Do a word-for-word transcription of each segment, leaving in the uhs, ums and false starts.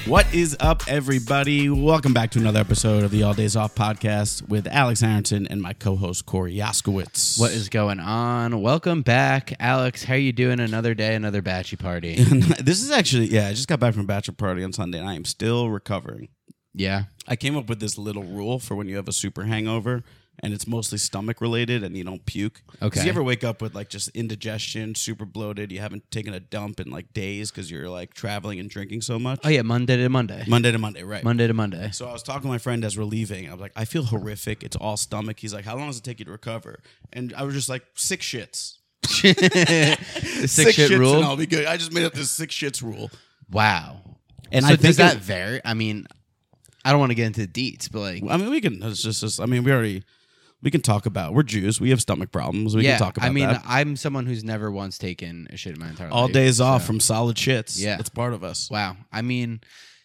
What is up, everybody? Welcome back to another episode of the All Days Off podcast with Alex Harrington and my co-host Corey Yaskowitz. What is going on? Welcome back, Alex. How are you doing? Another day, another batchy party. This is actually, yeah, I just got back from a bachelor party on Sunday and I am still recovering. Yeah. I came up with this little rule for when you have a super hangover and it's mostly stomach related and you don't puke. Okay. Because you ever wake up with like just indigestion, super bloated, you haven't taken a dump in like days because you're like traveling and drinking so much. Oh, yeah, Monday to Monday. Monday to Monday, right. Monday to Monday. So I was talking to my friend as we're leaving, and I was like, I feel horrific. It's all stomach. He's like, how long does it take you to recover? And I was just like, six shits. the six, six shit shits rule? and I'll be good. I just made up this six shits rule. Wow. And so I think does that it- vary? I mean, I don't want to get into the deets, but like... I mean, we can, it's just, it's, I mean, we already, we can talk about, we're Jews. We have stomach problems. We yeah, can talk about I mean, that. I'm someone who's never once taken a shit in my entire All life. days off so- from solid shits. Yeah. It's part of us. Wow. I mean,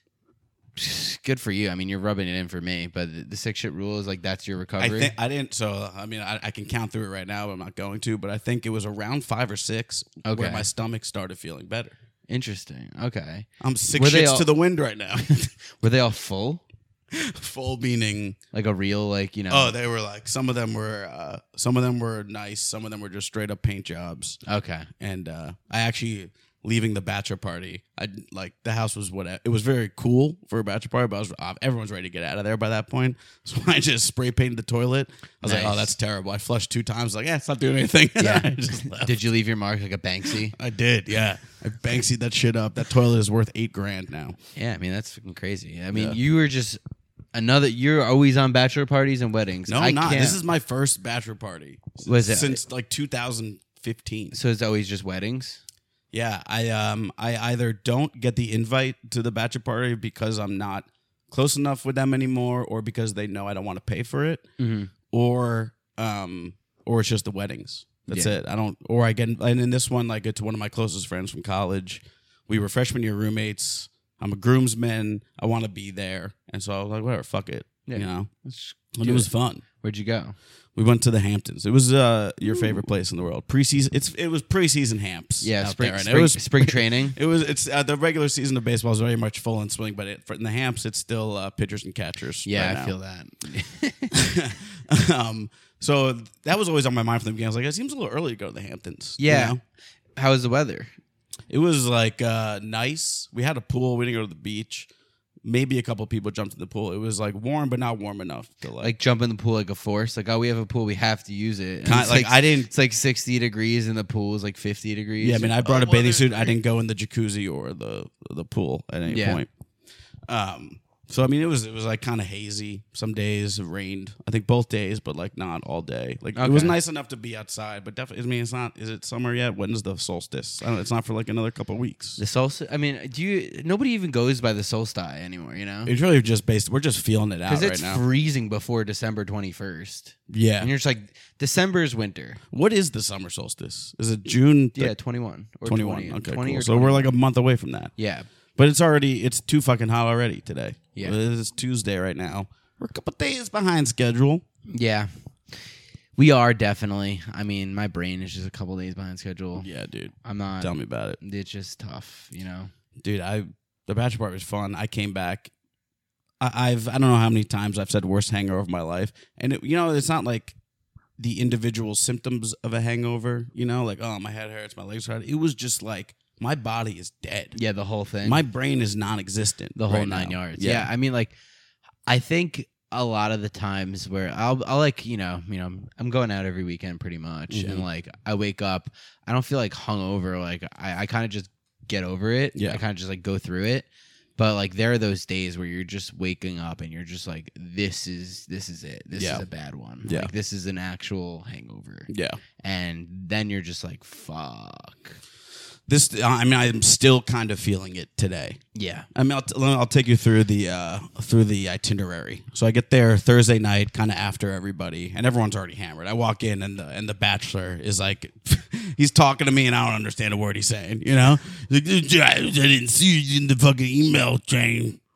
good for you. I mean, you're rubbing it in for me, but the, the six shit rule is like, that's your I recovery. think, I didn't, so, I mean, I, I can count through it right now, but I'm not going to, but I think it was around five or six where Okay. my stomach started feeling better. Interesting. Okay. I'm six Were they shits all- to the wind right now. Were they all full? Full meaning... Like a real, like, you know... Oh, they were like, some of them were, uh, some of them were nice. Some of them were just straight up paint jobs. Okay. And uh, I actually, leaving the bachelor party, I like the house was what it was very cool for a bachelor party, but I was, uh, everyone's ready to get out of there by that point. So I just spray painted the toilet. I was like, Nice. oh, that's terrible. I flushed two times. Like, yeah, it's not doing anything. Yeah. I just left. Did you leave your mark like a Banksy? I did, yeah. I Banksied that shit up. That toilet is worth eight grand now. Yeah, I mean, that's fucking crazy. I mean, Yeah. you were just another, you're always on bachelor parties and weddings. No, I I'm not. can't- This is my first bachelor party. Was it? Since like two thousand fifteen. So it's always just weddings? Yeah, I um I either don't get the invite to the bachelor party because I'm not close enough with them anymore, or because they know I don't want to pay for it, Mm-hmm. or um or it's just the weddings. That's Yeah. it. I don't. Or I get. And in this one, like it's one of my closest friends from college. We were freshman year roommates. I'm a groomsman. I want to be there, and so I was like, whatever, fuck it. Yeah. You know, Let's and do it was it. fun. Where'd you go? We went to the Hamptons. It was uh your favorite place in the world. Preseason. It's it was preseason Hamps. Yeah, out spring, there, and spring, it was spring training. It was. It's uh, the regular season of baseball is very much full in swing, but it, for, in the Hamps, it's still uh, pitchers and catchers. Yeah, right I now. feel that. um, so that was always on my mind from the beginning. I was like, it seems a little early to go to the Hamptons. you Yeah. know? How was the weather? It was like uh, nice. We had a pool. We didn't go to the beach. Maybe a couple people jumped in the pool. It was like warm, but not warm enough to like. Like jump in the pool like a force? Like, oh, we have a pool, we have to use it. And Kind- it's like, I didn't- It's like sixty degrees and the pool is like fifty degrees. yeah, I mean, I brought Oh, a bathing well, suit. I didn't go in the jacuzzi or the the pool at any Yeah. point. Um. So I mean, it was it was like kind of hazy. Some days it rained. I think both days, but like not all day. Like it was Okay. nice enough to be outside, but definitely. I mean, it's not. Is it summer yet? When's the solstice? I don't know, it's not for like another couple of weeks. The solstice. I mean, do you? Nobody even goes by the solstice anymore. You know, It's really just based. We're just feeling it out because right it's now. freezing before December twenty first, Yeah. and you're just like, December is winter. What is the summer solstice? Is it June? Yeah, twenty one or twenty one. twenty, Okay, twenty cool. or So we're like a month away from that. yeah. But it's already. It's too fucking hot already today. Yeah. It's Tuesday right now. We're a couple days behind schedule. Yeah, we are definitely. I mean, my brain is just a couple days behind schedule. Yeah, dude. I'm not. Tell me about it. It's just tough, you know. Dude, I the bachelor party was fun. I came back. I, I've I don't know how many times I've said worst hangover of my life, and it, you know it's not like the individual symptoms of a hangover. You know, like oh my head hurts, my legs hurt. It was just like my body is dead. Yeah, the whole thing. My brain is non-existent. the whole right nine now. yards. Yeah. I mean, like, I think a lot of the times where I'll, I'll like, you know, you know, I'm going out every weekend pretty much, Mhm. and like I wake up, I don't feel like hungover. Like I, I kind of just get over it. Yeah. I kind of just like go through it. But like there are those days where you're just waking up and you're just like, this is this is it. This Yeah. is a bad one. Yeah. Like this is an actual hangover. Yeah. And then you're just like, fuck. This, I mean, I'm still kind of feeling it today. Yeah. I mean, I'll, t- I'll take you through the uh, through the itinerary. So I get there Thursday night, kind of after everybody, and everyone's already hammered. I walk in, and the and the bachelor is like, he's talking to me, and I don't understand a word he's saying. You know, he's like, I didn't see you in the fucking email chain.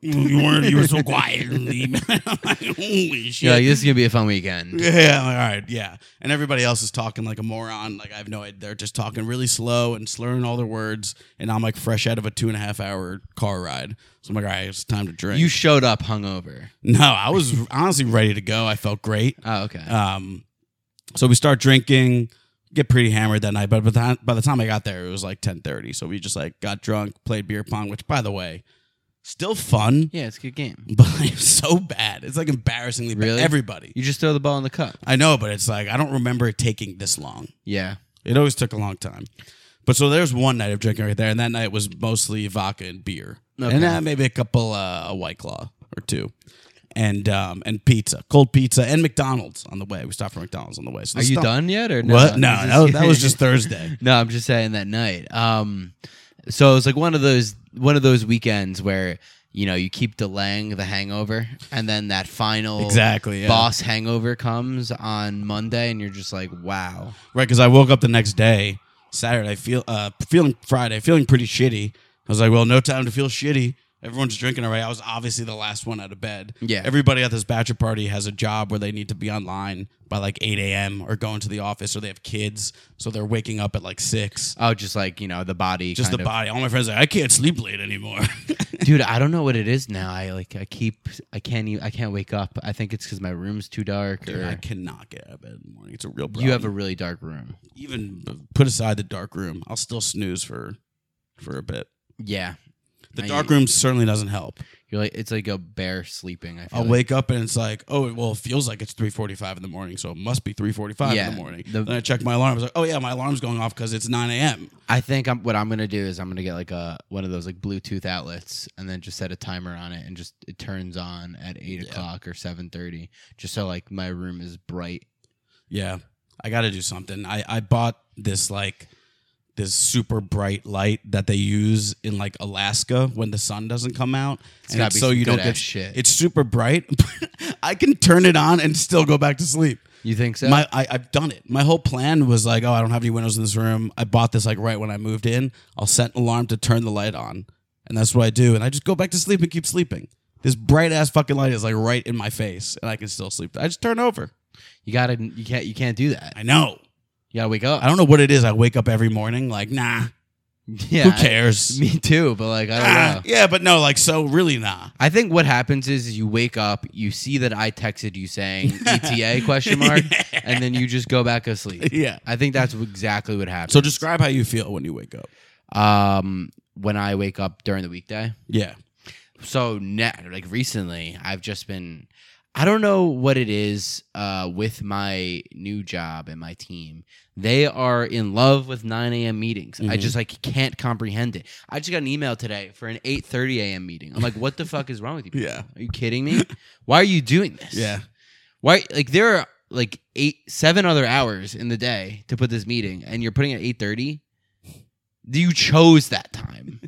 You weren't. You were so quiet. I'm like, holy shit. You're like, this is gonna be a fun weekend. Yeah, I'm like, all right, yeah. And everybody else is talking like a moron. Like I have no idea. They're just talking really slow and slurring all their words. And I'm like fresh out of a two and a half hour car ride. So I'm like, all right, it's time to drink. You showed up hungover. no, I was honestly ready to go. I felt great. Oh, okay. Um, so we start drinking, get pretty hammered that night. But by the time, by the time I got there, it was like ten thirty. So we just like got drunk, played beer pong, which by the way, still fun. Yeah, it's a good game. But like so bad. It's like embarrassingly bad. Really? Everybody. You just throw the ball in the cup. I know, but it's like I don't remember it taking this long. Yeah. It always took a long time. But so there's one night of drinking right there, and that night was mostly vodka and beer. Okay. And uh, maybe a couple uh, a White Claw or two. And um and pizza, cold pizza, and McDonald's on the way. We stopped for McDonald's on the way. So Are you stop- done yet or no? What? No, Is this- that was, that was just Thursday. No, I'm just saying that night. Um, so it was like one of those one of those weekends where you know you keep delaying the hangover, and then that final Exactly. Yeah. boss hangover comes on Monday, and you're just like, wow. Right, because I woke up the next day, Saturday, feel uh feeling Friday, feeling pretty shitty. I was like, well, no time to feel shitty. Everyone's drinking already. I was obviously the last one out of bed. Yeah. Everybody at this bachelor party has a job where they need to be online by like eight a.m. or going to the office, or they have kids, so they're waking up at like six. Oh, just like you know the body, Just kind the of- body. All my friends are like, I can't sleep late anymore. Dude, I don't know what it is now. I like I keep I can't even, I can't wake up. I think it's because my room's too dark. Dude, or I cannot get out of bed in the morning. It's a real problem. you have a really dark room. Even put aside the dark room, I'll still snooze for for a bit. Yeah, The I- dark room certainly doesn't help. You're like it's like a bear sleeping. I feel I'll like. wake up and it's like, oh, well, it feels like it's three forty-five in the morning, so it must be three forty-five Yeah, in the morning. the- then I check my alarm. I was like, oh, yeah, my alarm's going off because it's nine a.m. I think I'm, what I'm gonna do is I'm gonna get like a one of those like Bluetooth outlets and then just set a timer on it and just it turns on at eight Yeah. o'clock or seven thirty, just so like my room is bright. Yeah, I got to do something. I, I bought this, like, this super bright light that they use in, like, Alaska when the sun doesn't come out. It's and gotta it's be so some you don't good-ass get shit. It's super bright, but I can turn it on and still go back to sleep. You think so? My, I, I've done it. My whole plan was like, oh, I don't have any windows in this room. I bought this like right when I moved in. I'll set an alarm to turn the light on, and that's what I do. And I just go back to sleep and keep sleeping. This bright ass fucking light is like right in my face, and I can still sleep. I just turn over. you gotta you can't you can't do that. I know. You gotta wake up. I don't know what it is. I wake up every morning like, nah, yeah, who cares? I- me too, but like I don't Ah, know. yeah, but no, like so really nah. I think what happens is, is you wake up, you see that I texted you saying E T A question mark, and then you just go back asleep. Yeah. I think that's exactly what happens. So describe how you feel when you wake up. um, when I wake up during the weekday. Yeah. So ne- like recently, I've just been. I don't know what it is uh, with my new job and my team. They are in love with nine a.m. meetings. I Mhm. just like can't comprehend it. I just got an email today for an eight thirty a.m. meeting. I'm like, what the fuck is wrong with you? people? Yeah. Are you kidding me? Why are you doing this? Yeah. Why like there are like eight, seven other hours in the day to put this meeting, and you're putting it at eight thirty? You chose that time.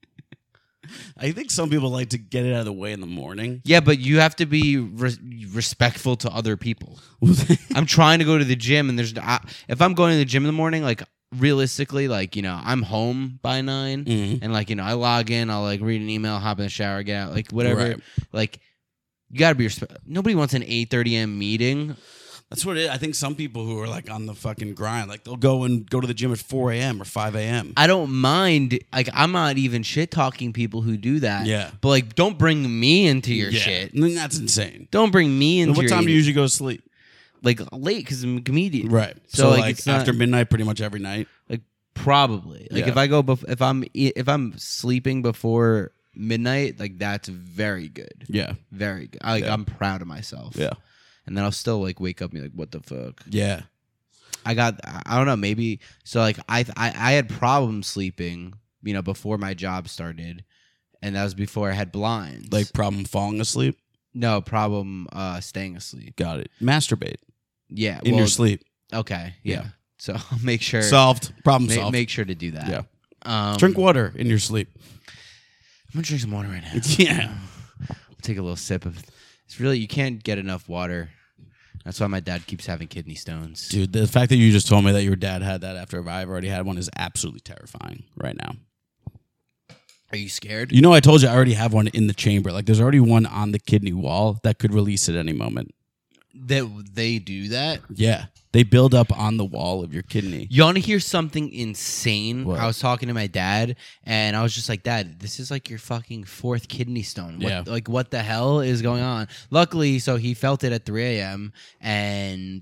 I think some people like to get it out of the way in the morning. Yeah, but you have to be re- respectful to other people. I'm trying to go to the gym, and there's I, if I'm going to the gym in the morning, like realistically, like you know, I'm home by nine, Mhm. and like you know, I log in, I'll like read an email, hop in the shower, get out, like whatever. Right. Like you got to be respe- nobody wants an eight thirty a.m. meeting. That's what it is. I think some people who are like on the fucking grind, like they'll go and go to the gym at four a.m. or five a.m. I don't mind. Like I'm not even shit talking people who do that. Yeah. but like don't bring me into your Yeah. shit. And then that's insane. Don't bring me into And what your time do you eating. usually go to sleep? like late because I'm a comedian. Right. So, So, like, like, it's not- after midnight, pretty much every night. Like probably. Like Yeah. if I go bef- if I'm e- if I'm sleeping before midnight, like that's very good. Yeah. Very good. I, like Yeah. I'm proud of myself. Yeah. And then I'll still like wake up and be like, what the fuck? Yeah. I got I don't know, maybe so like I I, I had problems sleeping, you know, before my job started. And that was before I had blinds. Like problem falling asleep. no problem uh staying asleep. Got it. Masturbate Yeah. in well, your sleep. Okay. Yeah. Yeah. So I'll make sure Solved. Problem ma- solved. make sure to do that. Yeah. Um, Drink water in your sleep. I'm gonna drink some water right now. Yeah. Take a little sip of. It's really you can't get enough water. That's why my dad keeps having kidney stones. Dude, the fact that you just told me that your dad had that after I've already had one is absolutely terrifying right now. Are you scared? You know, I told you I already have one in the chamber. Like, there's already one on the kidney wall that could release at any moment. That they do that? Yeah. They build up on the wall of your kidney. You want to hear something insane? What? I was talking to my dad, and I was just like, Dad, this is like your fucking fourth kidney stone. What, Yeah. Like, what the hell is going on? Luckily, so he felt it at three a.m., and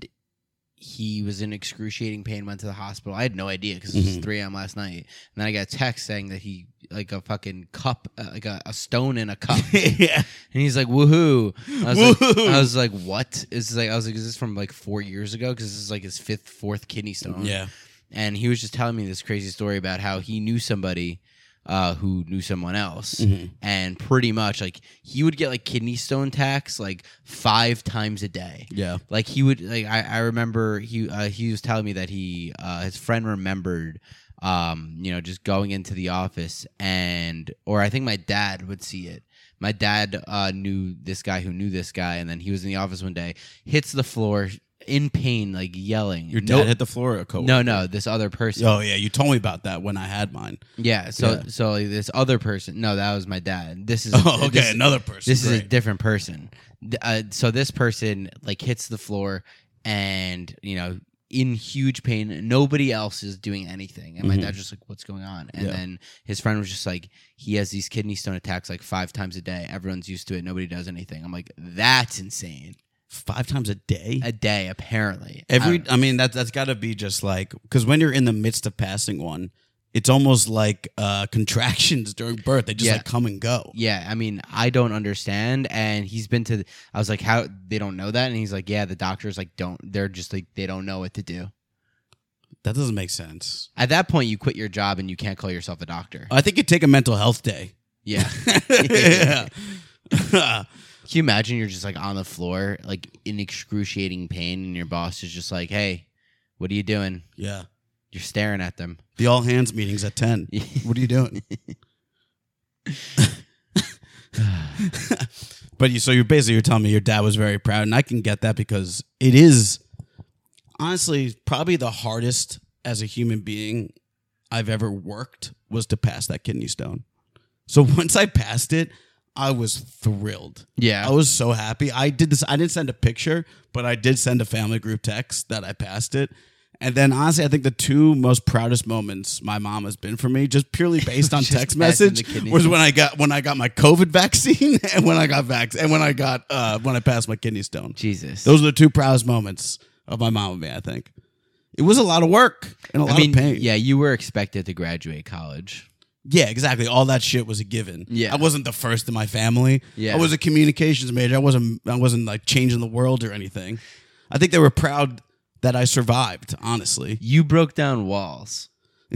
he was in excruciating pain, went to the hospital. I had no idea because it was Mhm. three a.m. last night. And then I got a text saying that he, like a fucking cup, uh, like a, a stone in a cup. Yeah. And he's like, woohoo. I was, Woohoo. Like, I was like, what? Is like, I was like, is this from like four years ago? Because this is like his fifth, fourth kidney stone. Yeah. And he was just telling me this crazy story about how he knew somebody uh, who knew someone else. Mhm. And pretty much like he would get like kidney stone attacks like five times a day. Yeah. Like he would like I, I remember he uh, he was telling me that he uh, his friend remembered um you know just going into the office and or I think my dad would see it. My dad uh, knew this guy who knew this guy, and then he was in the office one day, hits the floor in pain, like yelling. Your dad No- hit the floor or a coworker? No, no, this other person. Oh, yeah. You told me about that when I had mine. Yeah, so Yeah. so like, this other person. No, that was my dad. This is Oh, okay. This, Another person. this is a Great. different person. Th- Uh, so this person like hits the floor, and you know, in huge pain. Nobody else is doing anything, and my Mhm. dad's just like, "What's going on?" And Yeah. then his friend was just like, "He has these kidney stone attacks like five times a day. Everyone's used to it. Nobody does anything." I'm like, "That's insane." Five times a day? A day, apparently. Every, I- I mean, that, that's got to be just like, because when you're in the midst of passing one, it's almost like uh, contractions during birth. They just Yeah. like come and go. Yeah, I mean, I don't understand. And he's been to, I was like, how, they don't know that? And he's like, yeah, the doctors like don't, they're just like, they don't know what to do. That doesn't make sense. At that point, you quit your job and you can't call yourself a doctor. I think you take a mental health day. Yeah. Yeah. Can you imagine you're just like on the floor, like in excruciating pain, and your boss is just like, hey, what are you doing? Yeah. You're staring at them. The all hands meetings at ten. What are you doing? But you, so you're basically you're telling me your dad was very proud, and I can get that because it is honestly probably the hardest as a human being I've ever worked was to pass that kidney stone. So once I passed it, I was thrilled. Yeah. I was so happy. I did this. I didn't send a picture, but I did send a family group text that I passed it. And then honestly, I think the two most proudest moments my mom has been for me, just purely based on Just text passing message, the kidney was stone. when I got when I got my COVID vaccine and when I got vax and when I got uh, when I passed my kidney stone. Jesus. Those are the two proudest moments of my mom and me. I think it was a lot of work and a lot I mean, of pain. yeah, you were expected to graduate college. Yeah, exactly. All that shit was a given. Yeah. I wasn't the first in my family. Yeah. I was a communications major. I wasn't I wasn't like changing the world or anything. I think they were proud that I survived, honestly. You broke down walls.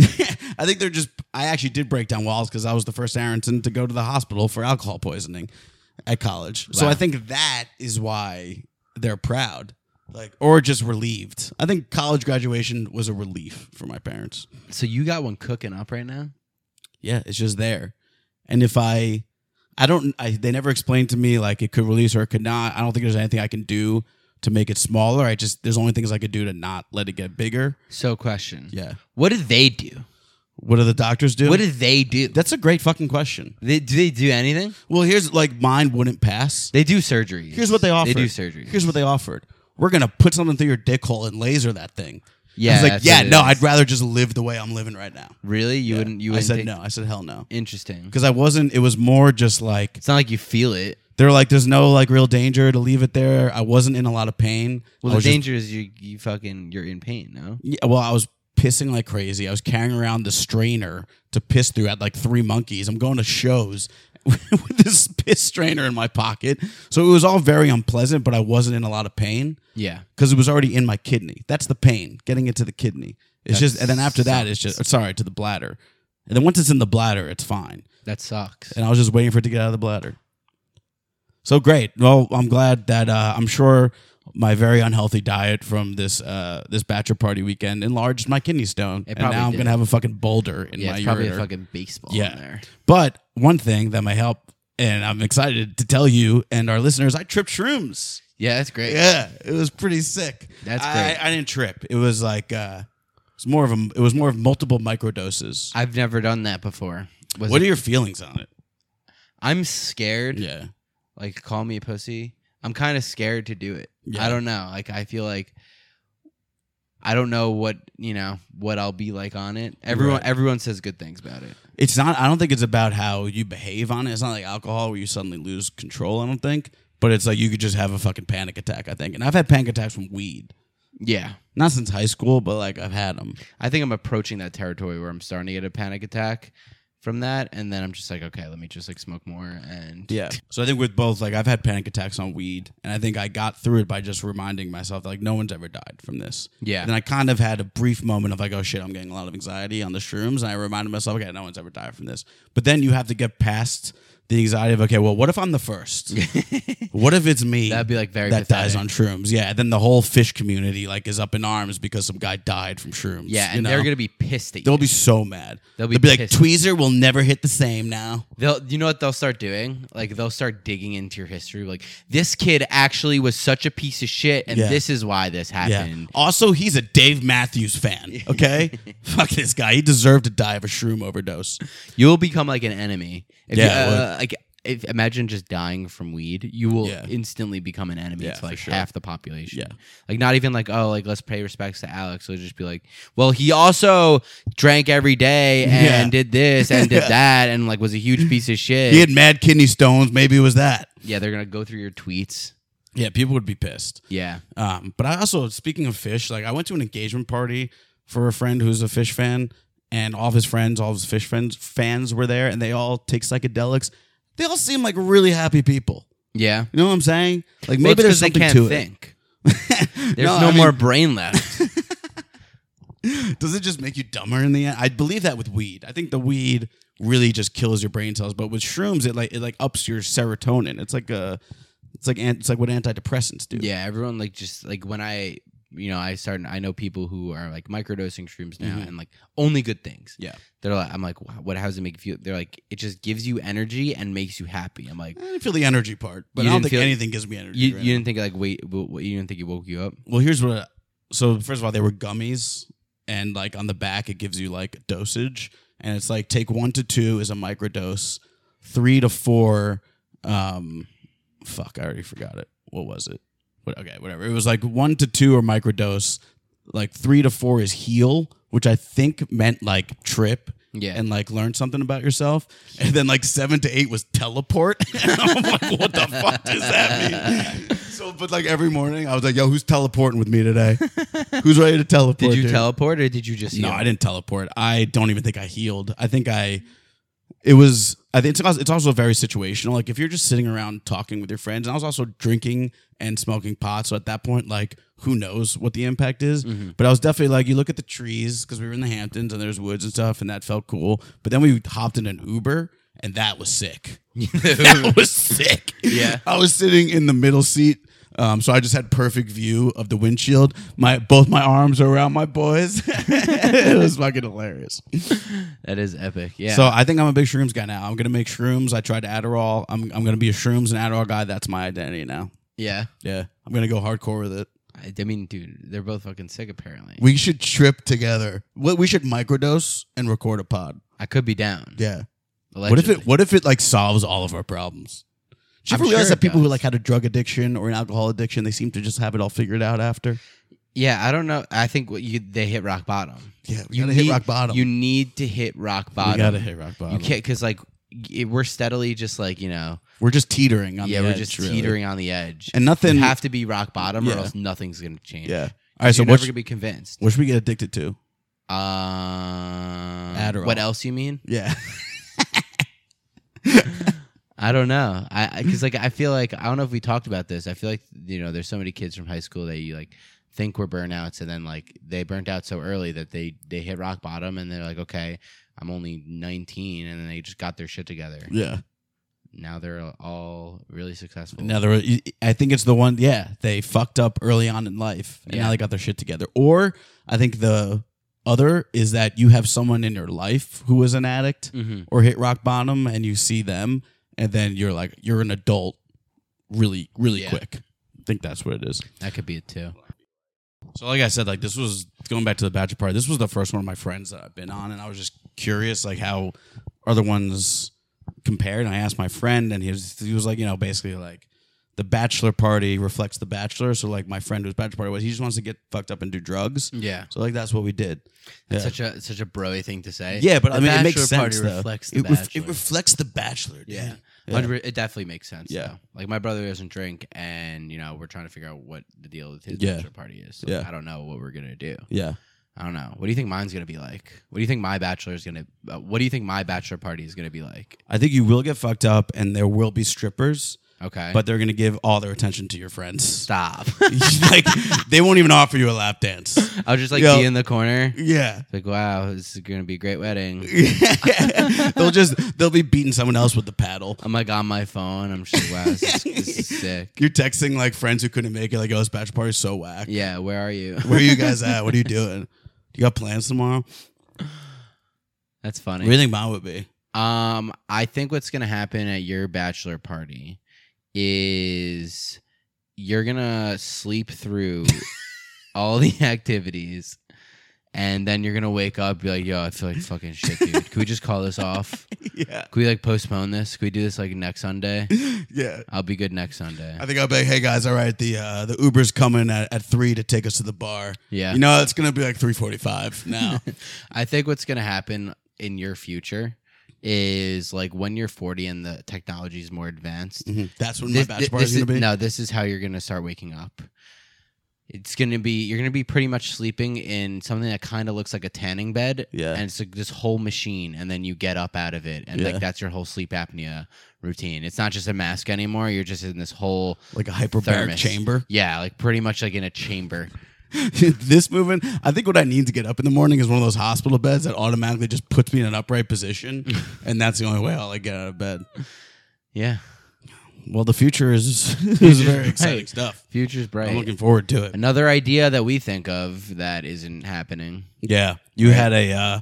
I think they're just I actually did break down walls because I was the first Arrington to go to the hospital for alcohol poisoning at college. So Wow. I think that is why they're proud. Like or just relieved. I think college graduation was a relief for my parents. So you got one cooking up right now? Yeah, it's just there. And if I, I don't, I, they never explained to me like it could release or it could not. I don't think there's anything I can do to make it smaller. I just, there's only things I could do to not let it get bigger. So, question. Yeah. What did they do? What do the doctors do? What did they do? That's a great fucking question. They, do they do anything? Well, here's like mine wouldn't pass. They do surgery. Here's what they offered. They do surgery. Here's what they offered. We're going to put something through your dick hole and laser that thing. Yeah, I was like, that's yeah, what it no, is. I'd rather just live the way I'm living right now. Really? You Yeah. wouldn't? You I wouldn't said take- no. I said hell no. Interesting. Because I wasn't, it was more just like, It's not like you feel it. they're like, there's no like real danger to leave it there. I wasn't in a lot of pain. Well, I the was just- danger is you, you fucking, you're in pain, no? yeah, well, I was pissing like crazy. I was carrying around the strainer to piss through at like three monkeys. I'm going to shows with this piss strainer in my pocket. So it was all very unpleasant, but I wasn't in a lot of pain Yeah. because it was already in my kidney. That's the pain, getting it to the kidney. It's That just, and then after that, it's sucks. just, sorry, to the bladder. And then once it's in the bladder, it's fine. That sucks. And I was just waiting for it to get out of the bladder. So great. Well, I'm glad that uh, I'm sure my very unhealthy diet from this uh, this bachelor party weekend enlarged my kidney stone, It and probably now I'm did. gonna have a fucking boulder in Yeah, my it's probably ureter. a fucking baseball Yeah. in there. But one thing that might help, and I'm excited to tell you and our listeners, I tripped shrooms. Yeah, that's great. Yeah, it was pretty sick. That's I, great. I didn't trip. It was like uh, it was more of a it was more of multiple microdoses. I've never done that before. Was what it, are your feelings on it? I'm scared. Yeah. Like, call me a pussy. I'm kind of scared to do it. Yeah. I don't know. Like, I feel like I don't know what, you know, what I'll be like on it. Everyone Right. everyone says good things about it. It's not, I don't think it's about how you behave on it. It's not like alcohol where you suddenly lose control, I don't think. But it's like you could just have a fucking panic attack, I think. And I've had panic attacks from weed. Yeah. Not since high school, but like I've had them. I think I'm approaching that territory where I'm starting to get a panic attack from that, and then I'm just like, okay, let me just like smoke more and Yeah. So I think with both, like I've had panic attacks on weed, and I think I got through it by just reminding myself that like no one's ever died from this. Yeah. And then I kind of had a brief moment of like, oh shit, I'm getting a lot of anxiety on the shrooms, and I reminded myself, okay, no one's ever died from this. But then you have to get past the anxiety of, okay, well, what if I'm the first? What if it's me? That'd be like very that pathetic. dies on shrooms. Yeah. Then the whole fish community like is up in arms because some guy died from shrooms. Yeah, and you know? they're gonna be pissed at you. They'll be so mad. They'll be They'll be like, pissed. Tweezer will never hit the same now. They'll, you know what they'll start doing? Like they'll start digging into your history. Like this kid actually was such a piece of shit, and Yeah. this is why this Yeah. happened. Also, he's a Dave Matthews fan. Okay, fuck this guy. He deserved to die of a shroom overdose. You'll become like an enemy. If Yeah, you, I uh, like if, imagine just dying from weed. You will Yeah. instantly become an enemy Yeah, to for like sure. half the population. Yeah. Like not even like, oh, like let's pay respects to Alex. It'll just be like, well, he also drank every day and Yeah. did this and did that and like was a huge piece of shit. He had mad kidney stones. Maybe it was that. Yeah, they're gonna go through your tweets. Yeah, people would be pissed. Yeah. Um, but I also, speaking of fish, like I went to an engagement party for a friend who's a fish fan, and all of his friends, all of his fish friends, fans were there, and they all take psychedelics. They all seem like really happy people. Yeah. You know what I'm saying? Like Well, maybe it's there's 'cause they something can't to think. it. There's No, no, I more mean- brain left. Does it just make you dumber in the end? I believe that with weed. I think the weed really just kills your brain cells, but with shrooms, it like it like ups your serotonin. It's like a, it's like an- it's like what antidepressants do. Yeah, everyone like just like when I, you know, I started. I know people who are like microdosing shrooms now, Mhm. and like only good things. Yeah. They're like, I'm like, wow, what? How does it make you feel? They're like, it just gives you energy and makes you happy. I'm like, I didn't feel the energy part, but You I don't didn't think feel- anything gives me energy. you, right you now. didn't think like wait, w- you didn't think it woke you up? Well, here's what. So first of all, they were gummies, and like on the back, it gives you like dosage, and it's like take one to two is a microdose, three to four. Um, fuck, I already forgot it. What was it? What, okay, whatever. It was like one to two are microdose, like three to four is heal, which I think meant like trip. Yeah. And like learn something about yourself. And then like seven to eight was teleport. And I'm like, what the fuck does that mean? So, but like every morning I was like, yo, who's teleporting with me today? Who's ready to teleport? Did you dude? teleport or did you just? No, heal? I didn't teleport. I don't even think I healed. I think I, it was, I think it's also, it's also very situational. Like if you're just sitting around talking with your friends, and I was also drinking and smoking pot. So at that point, like who knows what the impact is. Mm-hmm. But I was definitely like, you look at the trees because we were in the Hamptons and there's woods and stuff, and that felt cool. But then we hopped in an Uber, and that was sick. That was sick. Yeah. I was sitting in the middle seat. Um, so I just had perfect view of the windshield. My both my arms are around my boys. It was fucking hilarious. That is epic. Yeah. So I think I'm a big shrooms guy now. I'm gonna make shrooms. I tried Adderall. I'm I'm gonna be a shrooms and Adderall guy. That's my identity now. yeah. Yeah, I'm gonna go hardcore with it. I, I mean, dude, they're both fucking sick. Apparently, We should trip together. What we should microdose and record a pod. I could be down. Yeah. Allegedly. What if it? What if it like solves all of our problems? Did you I'm ever realize sure that it people who does. like had a drug addiction or an alcohol addiction, they seem to just have it all figured out after? Yeah, I don't know. I think what you they hit rock bottom. Yeah, we You gotta need, hit rock bottom. You need to hit rock bottom. we gotta hit rock bottom. You can't because like y- we're steadily just like you know We're just teetering on yeah the we're edge, just really. teetering on the edge. and nothing. You have to be rock bottom or Yeah. else nothing's gonna change. yeah. All right. So You're what? never sh- gonna be convinced. what should we get addicted to? Um, Adderall. What else you mean? Yeah. I don't know. I because like I feel like I don't know if we talked about this. I feel like you know there's so many kids from high school that you like think were burnouts and then like they burnt out so early that they they hit rock bottom and they're like okay I'm only nineteen and then they just got their shit together. Yeah. Now they're all really successful. Now they're, I think it's the one. Yeah, they fucked up early on in life, and Yeah. now they got their shit together. Or I think the other is that you have someone in your life who is an addict Mm-hmm. or hit rock bottom, and you see them, and then you're like, you're an adult, really, really Yeah. quick. I think that's what it is. That could be it too. So, like I said, like this was going back to the bachelor party. This was the first one of my friends that I've been on, and I was just curious, like how are the ones compared. And I asked my friend, and he was he was like, you know, basically like the bachelor party reflects the bachelor. So like my friend whose bachelor party was, he just wants to get fucked up and do drugs. Yeah. So like that's what we did. It's Yeah. such a such a broy thing to say. Yeah, but The I mean, it makes bachelor party sense. Though. reflects the it, ref- bachelor. it reflects the bachelor. Dude. Yeah. Yeah. It definitely makes sense. Yeah. Though. Like my brother doesn't drink, and you know we're trying to figure out what the deal with his Yeah. bachelor party is. So Yeah. I don't know what we're gonna do. Yeah. I don't know. What do you think mine's gonna be like? What do you think my bachelor is gonna? Uh, what do you think my bachelor party is gonna be like? I think you will get fucked up, and there will be strippers, Okay, but they're gonna give all their attention to your friends. stop. Like they won't even offer you a lap dance. I'll just like Yo. be in the corner. Yeah. Like, wow, this is gonna be a great wedding. they'll just they'll be beating someone else with the paddle. I'm like on my phone. I'm just like, wow, this is, this is sick. You're texting like friends who couldn't make it, like, oh, this bachelor party's so whack. Yeah, where are you? Where are you guys at? What are you doing? You got plans tomorrow? That's funny. What do you think mine would be? Um, I think what's gonna happen at your bachelor party is you're gonna sleep through all the activities, and then you're gonna wake up and be like, "Yo, I feel like fucking shit, dude. Can we just call this off? Yeah. Can we like postpone this? Can we do this like next Sunday? Yeah. I'll be good next Sunday." I think I'll be like, hey guys, all right, the uh, the Uber's coming at, at three to take us to the bar. Yeah. You know, it's gonna be like three forty five now. I think what's gonna happen in your future is like when you're forty and the technology is more advanced. Mhm. That's when This- my thi- bachelor party's this is- gonna be. No, this is how you're gonna start waking up. It's gonna be you're gonna be pretty much sleeping in something that kind of looks like a tanning bed, Yeah. and it's like this whole machine, and then you get up out of it, and Yeah. like that's your whole sleep apnea routine. It's not just a mask anymore. You're just in this whole Like a hyperbaric thermos. chamber. Yeah, like pretty much like in a chamber. This movement, I think what I need to get up in the morning is one of those hospital beds that automatically just puts me in an upright position, and that's the only way I'll like get out of bed. Yeah, Well, the future is is very exciting bright. stuff. future's bright. I'm looking forward to it. Another idea that we think of that isn't happening. Yeah, you had a uh,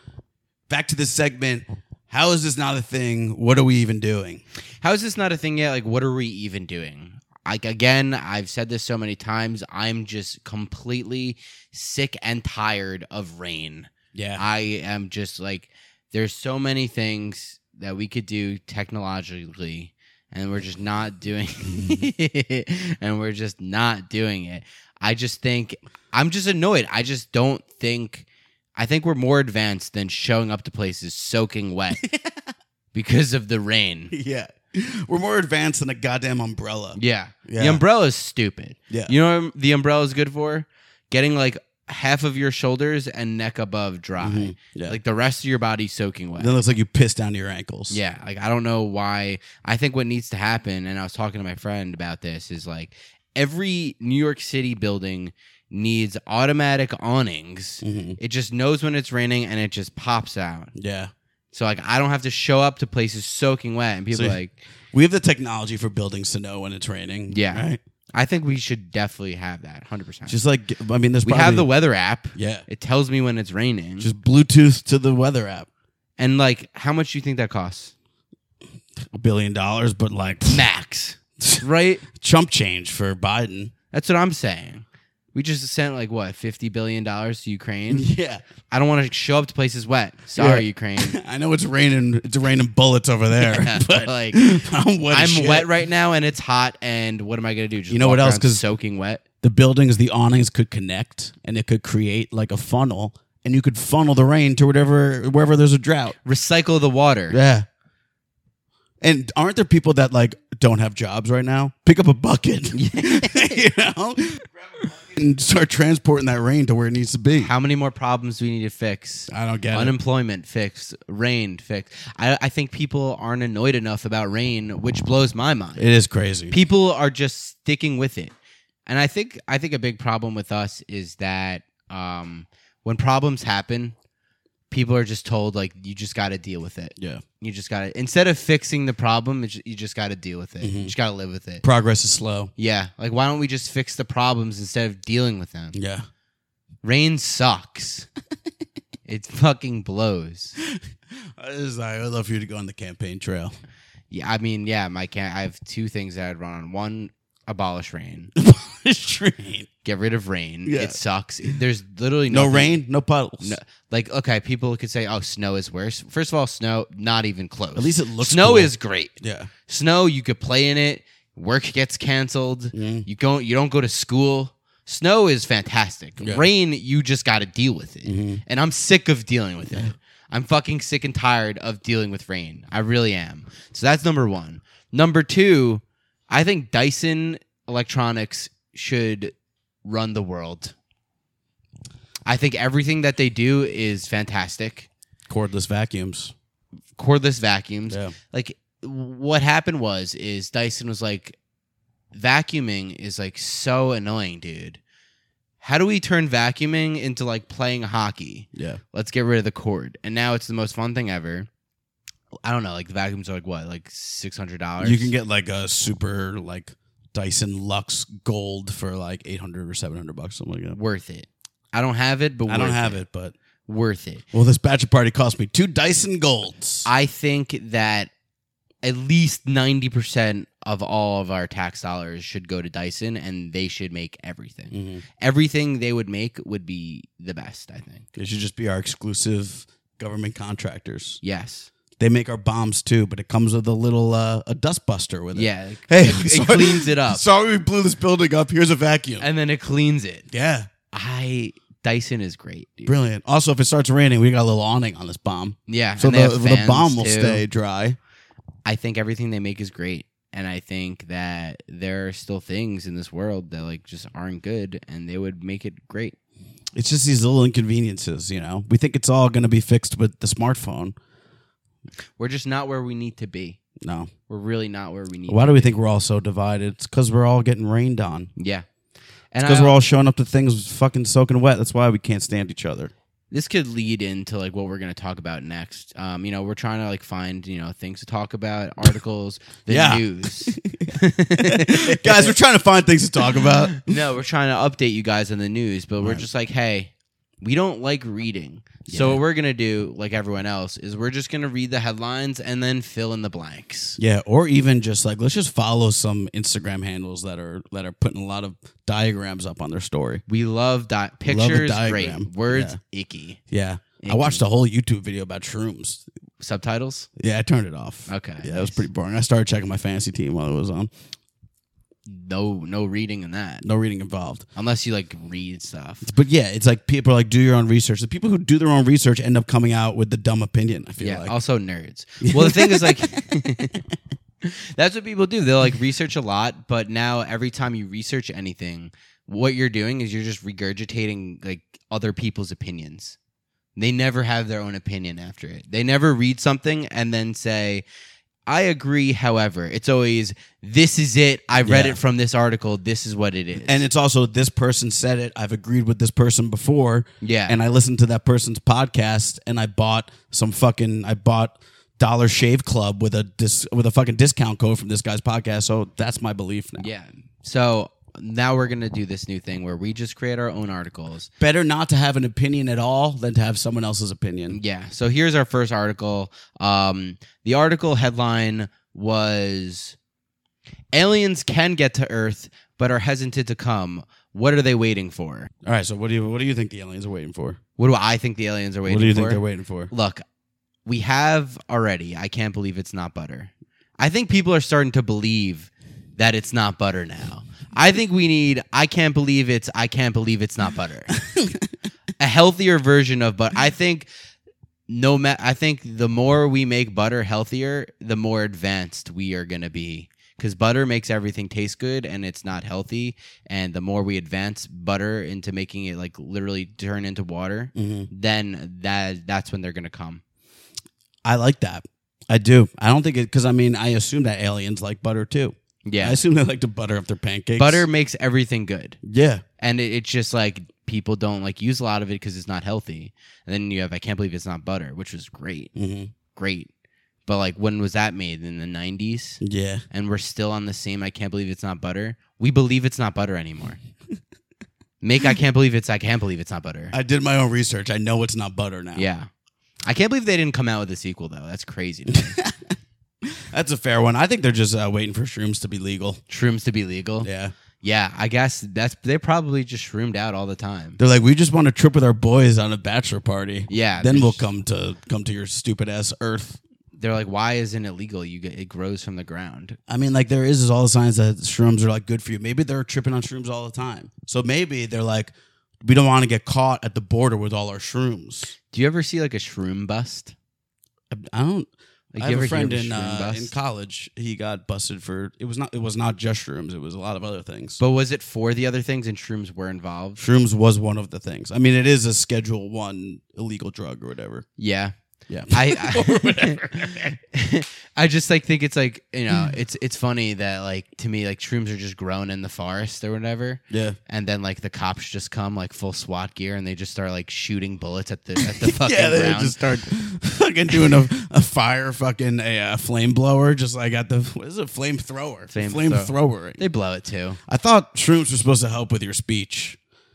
back to this segment. How is this not a thing? What are we even doing? How is this not a thing yet? Like, what are we even doing? Like, again, I've said this so many times. I'm just completely sick and tired of rain. Yeah, I am just like, there's so many things that we could do technologically, and we're just not doing it. And we're just not doing it. I just think, I'm just annoyed. I just don't think, I think we're more advanced than showing up to places soaking wet because of the rain. yeah. We're more advanced than a goddamn umbrella. Yeah. Yeah. The umbrella is stupid. Yeah. You know what the umbrella is good for? Getting like half of your shoulders and neck above dry. Mhm. Yeah. Like the rest of your body soaking wet. Then it looks like you pissed down to your ankles. Yeah. Like I don't know why. I think what needs to happen, and I was talking to my friend about this, is like every New York City building needs automatic awnings. Mhm. It just knows when it's raining and it just pops out. Yeah. So like I don't have to show up to places soaking wet, and people So- are like, We have the technology for buildings to know when it's raining. Yeah. Right? I think we should definitely have that, one hundred percent. Just like, I mean, there's We probably, have the weather app. yeah. It tells me when it's raining. Just Bluetooth to the weather app. and like, how much do you think that costs? A billion dollars, but like Max, right? chump change for Biden. That's what I'm saying. We just sent like what fifty billion dollars to Ukraine. Yeah. I don't want to show up to places wet. Sorry, Yeah. Ukraine. I know it's raining. It's raining bullets over there, Yeah, but like, I'm wet. as I'm shit. wet right now and it's hot. And what am I gonna do? Just You know walk what else? around 'Cause- soaking wet. The buildings, the awnings could connect, and it could create like a funnel, and you could funnel the rain to whatever wherever there's a drought. Recycle the water. Yeah. And aren't there people that like don't have jobs right now? Pick up a bucket, you know, and start transporting that rain to where it needs to be. How many more problems do we need to fix? I don't get it. Unemployment fixed, rain fixed. I, I think people aren't annoyed enough about rain, which blows my mind. It is crazy. People are just sticking with it, and I think I think a big problem with us is that um, when problems happen, people are just told like you just got to deal with it. Yeah. You just got to instead of fixing the problem, it's ju- you just got to deal with it. You just got to live with it. Progress is slow. Yeah, like why don't we just fix the problems instead of dealing with them? Yeah. Rain sucks. It fucking blows. I just like, I would love for you to go on the campaign trail. Yeah, I mean, yeah, my can I have two things that I'd run on. One, abolish rain. Rain. Get rid of rain. Yeah. It sucks. There's literally No nothing- rain, no puddles. No, like, okay, people could say, oh, snow is worse. First of all, snow, not even close. At least it looks Snow cool. is great. Yeah. Snow, you could play in it. Work gets canceled. Mm. You go, you don't go to school. Snow is fantastic. Yeah. Rain, you just got to deal with it. Mm-hmm. And I'm sick of dealing with it. I'm fucking sick and tired of dealing with rain. I really am. So that's number one. Number two, I think Dyson Electronics should run the world. I think everything that they do is fantastic. Cordless vacuums. Cordless vacuums. Yeah. Like, what happened was, is Dyson was like, vacuuming is like so annoying, dude. How do we turn vacuuming into like playing hockey? Yeah. Let's get rid of the cord. And now it's the most fun thing ever. I don't know. Like the vacuums are like what, like six hundred dollars. You can get like a super like Dyson Lux Gold for like eight hundred or seven hundred bucks, something like that. Worth it. I don't have it, but I don't worth have it, but Worth it. well, this bachelor party cost me two Dyson Golds. I think that at least ninety percent of all of our tax dollars should go to Dyson, and they should make everything. mm-hmm. Everything they would make would be the best, I think. They should just be our exclusive government contractors. Yes. They make our bombs too, but it comes with a little uh, a dust buster with it. Yeah. It, Hey, it, it sorry- cleans it up. Sorry we blew this building up. Here's a vacuum. And then it cleans it. yeah. I Dyson is great, dude. Brilliant. Also, if it starts raining, we got a little awning on this bomb. Yeah. So and they the, have the fans, bomb will too. stay dry. I think everything they make is great. And I think that there are still things in this world that like just aren't good, and they would make it great. It's just these little inconveniences, you know. We think it's all going to be fixed with the smartphone. We're just not where we need to be. No. We're really not where we need Why to do we be. think we're all so divided? It's because we're all getting rained on. Yeah. And Because I- we're all showing up to things fucking soaking wet. That's why we can't stand each other. this could lead into like what we're going to talk about next. Um, you know, we're trying to like find, you know, things to talk about, articles, the Yeah. news. Guys, we're trying to find things to talk about. No, we're trying to update you guys on the news, but we're Right. just like, hey, we don't like reading. So Yeah. what we're going to do, like everyone else, is we're just going to read the headlines and then fill in the blanks. Yeah, or even just like let's just follow some Instagram handles that are that are putting a lot of diagrams up on their story. We love di- pictures, great. diagram. Words, icky. Yeah. I Icky. watched a whole YouTube video about shrooms. Subtitles? Yeah, I turned it off. Okay. Yeah, it was nice. pretty boring. I started checking my fantasy team while it was on. No, no reading in that. No reading involved. Unless you like read stuff. But yeah, it's like people are like, do your own research. The people who do their own research end up coming out with the dumb opinion, I feel Yeah, like. also nerds. Well, the thing is, like, that's what people do. They'll like research a lot, but now every time you research anything, what you're doing is you're just regurgitating like other people's opinions. They never have their own opinion after it. They never read something and then say, I agree, however. It's always, this is it. I read Yeah. it from this article. This is what it is. And it's also this person said it. I've agreed with this person before. yeah. And I listened to that person's podcast and I bought some fucking I bought Dollar Shave Club with a dis, with a fucking discount code from this guy's podcast. So that's my belief now. yeah. So now we're going to do this new thing where we just create our own articles. Better not to have an opinion at all than to have someone else's opinion. Yeah. So here's our first article. Um, the article headline was Aliens can get to Earth, but are hesitant to come. What are they waiting for? All right, so what do you what do you think the aliens are waiting for? What do I think the aliens are waiting what do you for? think they're waiting for? Look, we have already. I can't believe it's not butter. I think people are starting to believe that it's not butter now. I think we need I can't believe it's I can't believe it's not butter. A healthier version of butter. I think no ma- I think the more we make butter healthier, the more advanced we are going to be. Because butter makes everything taste good and it's not healthy. And the more we advance butter into making it like literally turn into water, Mhm. then that that's when they're going to come. I like that. I do. I don't think it because I mean I assume that aliens like butter too. Yeah. I assume they like to butter up their pancakes. Butter makes everything good. Yeah. And it, it's just like people don't like use a lot of it because it's not healthy. And then you have I can't believe it's not butter, which was great. hmm Great. But like when was that made? In the nineties? Yeah. And we're still on the same I can't believe it's not butter. We believe it's not butter anymore. Make I can't believe it's I can't believe it's not butter. I did my own research. I know it's not butter now. Yeah. I can't believe they didn't come out with a sequel though. That's crazy to me. That's a fair one. I think they're just uh, waiting for shrooms to be legal. Shrooms to be legal. Yeah. Yeah, I guess that's they're probably just shroomed out all the time. They're like, we just want to trip with our boys on a bachelor party. Yeah, Then we'll just- come to come to your stupid ass Earth. They're like, why isn't it legal? You get it grows from the ground. I mean, like there is, is all the signs that shrooms are like good for you. Maybe they're tripping on shrooms all the time. So maybe they're like, we don't want to get caught at the border with all our shrooms. Do you ever see like a shroom bust? I don't. Like, I you have ever a friend hear of in shroom uh, bust? in college. He got busted for it was not it was not just shrooms. It was a lot of other things. But was it for the other things and shrooms were involved? Shrooms was one of the things. I mean, it is a Schedule One illegal drug or whatever. Yeah. Yeah. I I, I just like think it's like, you know, it's it's funny that like to me like shrooms are just grown in the forest or whatever. Yeah. And then like the cops just come like full SWAT gear and they just start like shooting bullets at the at the fucking Yeah, they ground. just start fucking doing a, a fire fucking a uh, flame blower, just like at the what is it, flame thrower, Flame flame throw- thrower. They blow it too. I thought shrooms were supposed to help with your speech.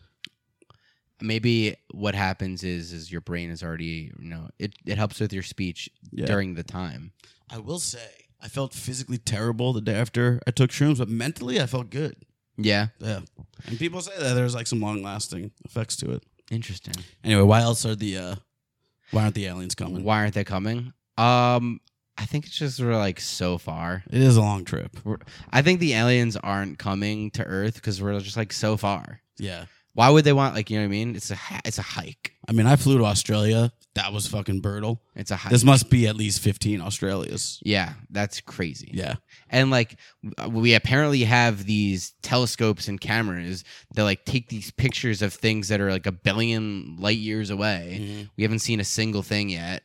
Maybe what happens is is your brain is already, you know, it, it helps with your speech Yeah. during the time. I will say, I felt physically terrible the day after I took shrooms, but mentally I felt good. Yeah. Yeah, and people say that there's like some long lasting effects to it. Interesting. Anyway, why else are the uh, why aren't the aliens coming? Why aren't they coming? Um, I think it's just we're like so far. It is a long trip. We're, I think the aliens aren't coming to Earth because we're just like so far. Yeah. Why would they want like you know what I mean? It's a ha- it's a hike. I mean, I flew to Australia. That was fucking brutal. It's a hike. This must be at least fifteen Australias. yeah, that's crazy. Yeah. And like we apparently have these telescopes and cameras that like take these pictures of things that are like a billion light years away. Mhm. We haven't seen a single thing yet.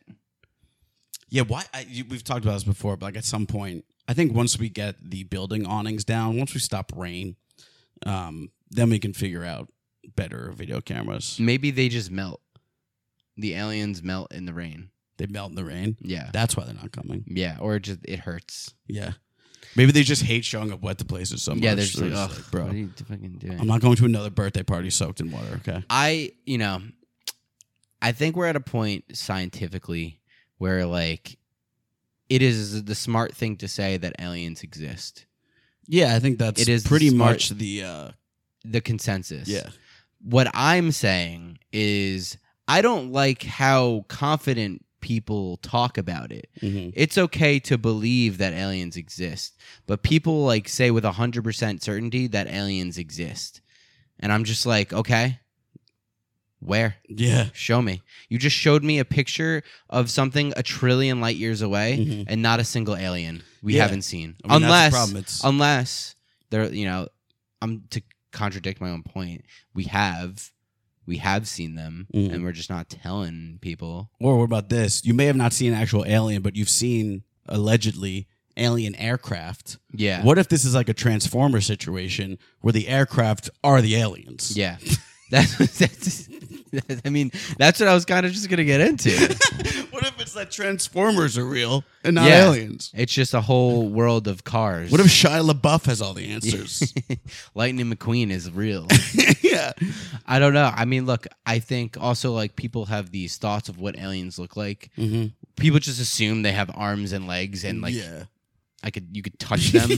Yeah, why? I, you, we've talked about this before, but like at some point, I think once we get the building awnings down, once we stop rain, um, then we can figure out better video cameras. Maybe they just melt. The aliens melt in the rain. They melt in the rain. Yeah. That's why they're not coming. Yeah, or it just it hurts. Yeah. Maybe they just hate showing up wet to places so much. Yeah, they're just They're like, just ugh, like, bro, what are you fucking doing? I'm not going to another birthday party soaked in water, okay? I, you know, I think we're at a point scientifically where like it is the smart thing to say that aliens exist. Yeah, I think that's It is pretty smart- much the, uh, The consensus. yeah. What I'm saying is I don't like how confident people talk about it. Mm-hmm. It's okay to believe that aliens exist, but people like say with one hundred percent certainty that aliens exist. And I'm just like, okay, where? Yeah. Show me. You just showed me a picture of something a trillion light years away Mhm. and not a single alien we Yeah. haven't seen. I mean, that's the unless problem. It's- unless they're, you know, I'm to contradict my own point. We have we have seen them Mhm. and we're just not telling people. Or what about this? You may have not seen an actual alien, but you've seen allegedly alien aircraft. Yeah. What if this is like a Transformer situation where the aircraft are the aliens? Yeah. That's, that's I mean, that's what I was kind of just going to get into. What if it's that Transformers are real and not Yeah. aliens? It's just a whole world of cars. What if Shia LaBeouf has all the answers? Lightning McQueen is real? Yeah. I don't know. I mean, look, I think also like people have these thoughts of what aliens look like. Mm-hmm. People just assume they have arms and legs and like yeah. I could you could touch them.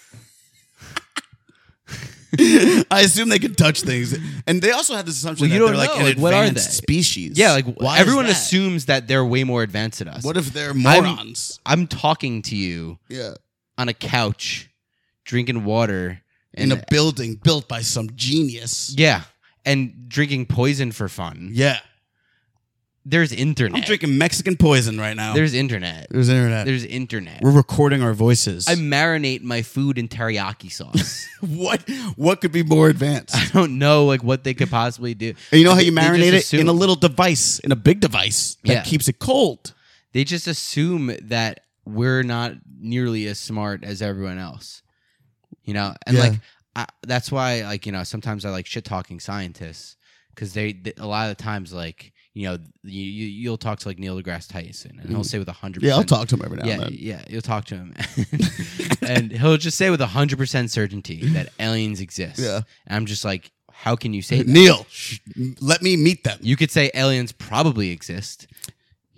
I assume they can touch things, and they also have this assumption Well, you that don't they're like know, an like, what are advanced they? species. Yeah, like Why is everyone that? assumes that they're way more advanced than us. What if they're morons? I'm talking to you yeah, on a couch, drinking water, in and a building built by some genius. yeah, and drinking poison for fun. Yeah, There's internet. I'm drinking Mexican poison right now. There's internet. There's internet. There's internet. We're recording our voices. I marinate my food in teriyaki sauce. what? What could be more advanced? I don't know like what they could possibly do. And you know how They- you they just marinate it assume- in a little device, in a big device that Yeah. keeps it cold. They just assume that we're not nearly as smart as everyone else. You know, and Yeah. like I, that's why like you know sometimes I like shit talking scientists because they, they a lot of the times like you know you, you you'll talk to like Neil deGrasse Tyson and he'll say with a hundred Yeah, I'll percent talk to him every now yeah and then. yeah you'll talk to him and he'll just say with a hundred percent certainty that aliens exist. Yeah. And I'm just like, how can you say that? Neil, sh- let me meet them. You could say aliens probably exist.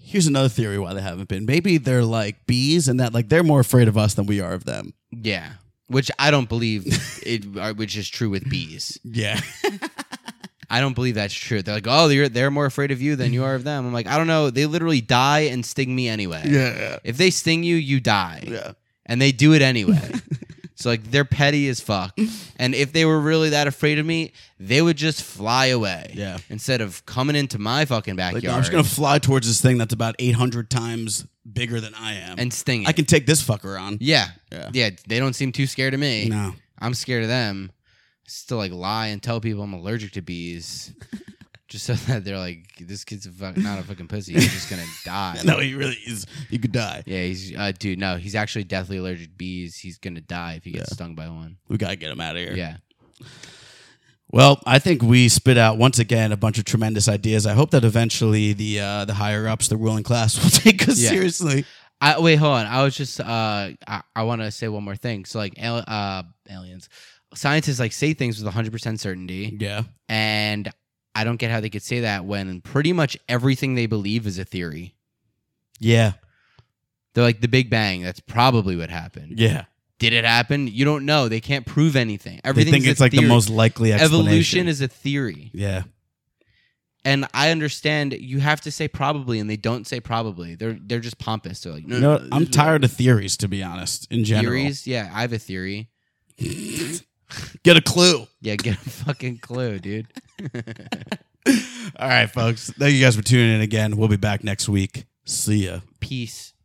Here's another theory why they haven't been. Maybe they're like bees, and that like they're more afraid of us than we are of them. Yeah, which I don't believe it. uh, Which is true with bees. Yeah. I don't believe that's true. They're like, oh, they're they're more afraid of you than you are of them. I'm like, I don't know. They literally die and sting me anyway. Yeah. If they sting you, you die. Yeah. And they do it anyway. So like they're petty as fuck. And if they were really that afraid of me, they would just fly away. Yeah. Instead of coming into my fucking Like, backyard no, I'm just gonna fly towards this thing that's about eight hundred times bigger than I am, and sting it. I can take this fucker on. Yeah. Yeah. Yeah. They don't seem too scared of me. No. I'm scared of them. Still like lie and tell people I'm allergic to bees. Just so that they're like, this kid's a fuck, not a fucking pussy. He's just gonna die. No, he really is. You could die. Yeah, he's uh, dude. No, he's actually deathly allergic to bees. He's gonna die if he gets Yeah. stung by one. We gotta get him out of here. Yeah. Well, I think we spit out once again a bunch of tremendous ideas. I hope that eventually the uh, the higher ups, the ruling class, will take us Yeah. seriously. I wait, hold on. I was just uh, I, I want to say one more thing. So like, al- uh, aliens, scientists like say things with one hundred percent certainty, Yeah. and I don't get how they could say that when pretty much everything they believe is a theory. Yeah. They're like the Big Bang. That's probably what happened. Yeah. Did it happen? You don't know. They can't prove anything. They Everything's think it's a like theory. the most likely explanation. Evolution is a theory. Yeah. And I understand you have to say probably, and they don't say probably. They're they're just pompous. They're like, no, You know no, what? I'm tired of theories, to be honest, in general. theories. Yeah, I have a theory. Get a clue. Yeah, get a fucking clue, dude. All right, folks. Thank you guys for tuning in again. We'll be back next week. See ya. Peace.